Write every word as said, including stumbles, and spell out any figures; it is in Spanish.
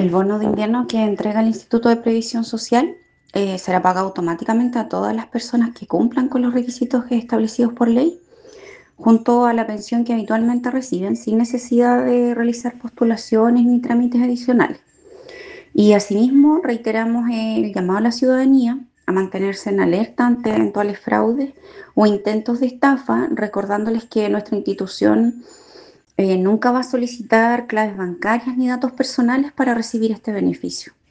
El bono de invierno que entrega el Instituto de Previsión Social eh, será pagado automáticamente a todas las personas que cumplan con los requisitos establecidos por ley, junto a la pensión que habitualmente reciben, sin necesidad de realizar postulaciones ni trámites adicionales. Y asimismo, reiteramos el llamado a la ciudadanía a mantenerse en alerta ante eventuales fraudes o intentos de estafa, recordándoles que nuestra institución eh, nunca va a solicitar claves bancarias ni datos personales para recibir este beneficio.